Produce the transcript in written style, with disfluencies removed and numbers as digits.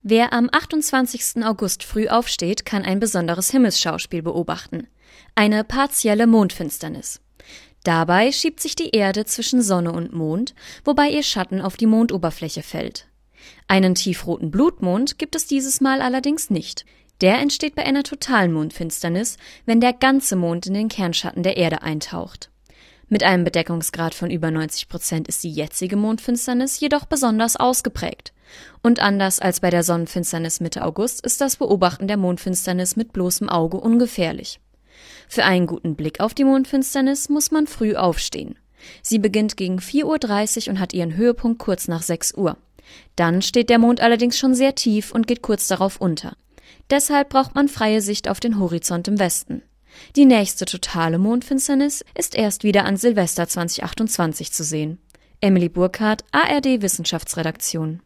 Wer am 28. August früh aufsteht, kann ein besonderes Himmelsschauspiel beobachten: eine partielle Mondfinsternis. Dabei schiebt sich die Erde zwischen Sonne und Mond, wobei ihr Schatten auf die Mondoberfläche fällt. Einen tiefroten Blutmond gibt es dieses Mal allerdings nicht. Der entsteht bei einer totalen Mondfinsternis, wenn der ganze Mond in den Kernschatten der Erde eintaucht. Mit einem Bedeckungsgrad von über 90% ist die jetzige Mondfinsternis jedoch besonders ausgeprägt. Und anders als bei der Sonnenfinsternis Mitte August ist das Beobachten der Mondfinsternis mit bloßem Auge ungefährlich. Für einen guten Blick auf die Mondfinsternis muss man früh aufstehen. Sie beginnt gegen 4:30 Uhr und hat ihren Höhepunkt kurz nach 6 Uhr. Dann steht der Mond allerdings schon sehr tief und geht kurz darauf unter. Deshalb braucht man freie Sicht auf den Horizont im Westen. Die nächste totale Mondfinsternis ist erst wieder an Silvester 2028 zu sehen. Emily Burkhardt, ARD Wissenschaftsredaktion.